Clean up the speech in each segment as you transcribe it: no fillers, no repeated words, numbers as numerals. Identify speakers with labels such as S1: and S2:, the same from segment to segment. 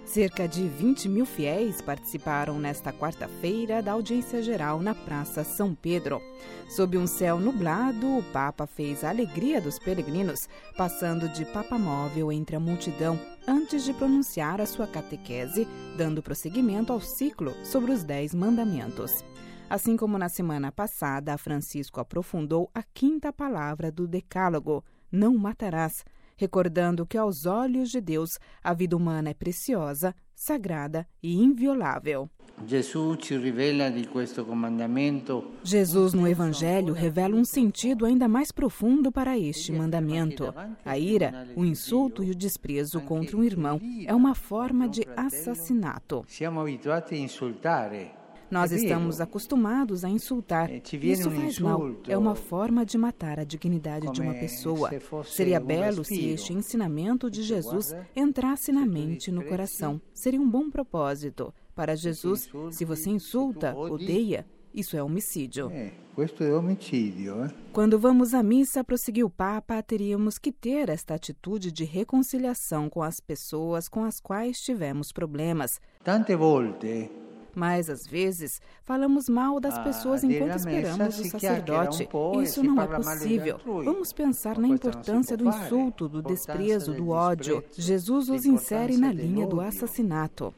S1: Cerca de 20.000 fiéis participaram nesta quarta-feira da audiência geral na Praça São Pedro. Sob um céu nublado, o Papa fez a alegria dos peregrinos, passando de papamóvel entre a multidão antes de pronunciar a sua catequese, dando prosseguimento ao ciclo sobre os 10 mandamentos. Assim como na semana passada, Francisco aprofundou a 5ª palavra do Decálogo, não matarás, recordando que aos olhos de Deus a vida humana é preciosa, sagrada e inviolável. Jesus no Evangelho revela um sentido ainda mais profundo para este mandamento. A ira, o insulto e o desprezo contra um irmão é uma forma de assassinato. Nós estamos acostumados a insultar. Isso faz mal. É uma forma de matar a dignidade de uma pessoa. Seria belo se este ensinamento de Jesus entrasse na mente e no coração. Seria um bom propósito. Para Jesus, se você insulta, odeia, isso é homicídio. Quando vamos à missa, prosseguiu o Papa, teríamos que ter esta atitude de reconciliação com as pessoas com as quais tivemos problemas. Mas, às vezes, falamos mal das pessoas enquanto esperamos o sacerdote. Isso não é possível. Vamos pensar na importância do insulto, do desprezo, do ódio. Jesus os insere na linha do assassinato.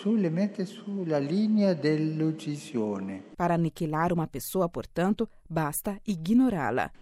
S1: Para aniquilar uma pessoa, portanto, basta ignorá-la.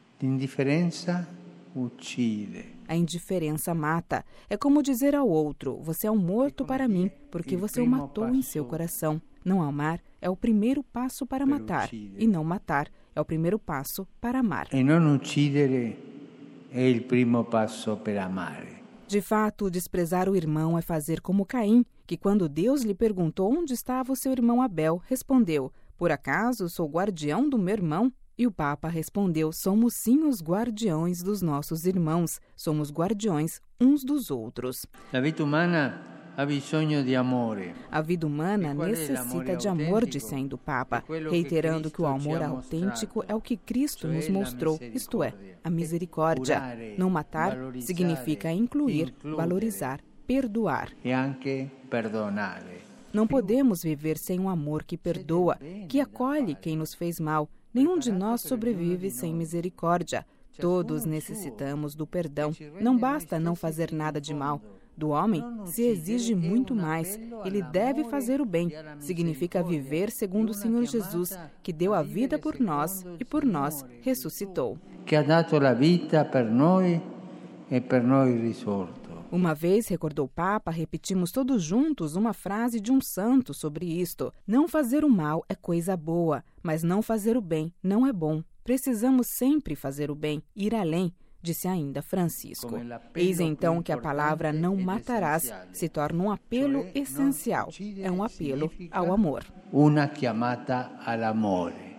S1: A indiferença mata. É como dizer ao outro, você é um morto para mim, porque você o matou em seu coração. Não amar é o primeiro passo para matar, e não matar é o primeiro passo para amar.
S2: E não uccidere é o primeiro passo para amar.
S1: De fato, desprezar o irmão é fazer como Caim, que quando Deus lhe perguntou onde estava o seu irmão Abel, respondeu, por acaso sou guardião do meu irmão? E o Papa respondeu, somos sim os guardiões dos nossos irmãos, somos guardiões uns dos outros.
S2: A vida humana ha bisogno di amore.
S1: A vida humana necessita de amor, disse ainda o Papa, reiterando que o amor autêntico é o que Cristo nos mostrou, isto é, a misericórdia. Não matar significa incluir, valorizar, perdoar.
S2: E anche perdonare.
S1: Não podemos viver sem um amor que perdoa, que acolhe quem nos fez mal. Nenhum de nós sobrevive sem misericórdia. Todos necessitamos do perdão. Não basta não fazer nada de mal. Do homem se exige muito mais. Ele deve fazer o bem. Significa viver segundo o Senhor Jesus, que deu a vida por nós e por nós ressuscitou.
S2: Que ha dato la vita per noi e per noi risorto.
S1: Uma vez, recordou o Papa, repetimos todos juntos uma frase de um santo sobre isto. Não fazer o mal é coisa boa, mas não fazer o bem não é bom. Precisamos sempre fazer o bem, ir além, disse ainda Francisco. Eis então que a palavra não matarás se torna um apelo essencial. É um apelo ao amor.
S2: Uma chiamata all'amore.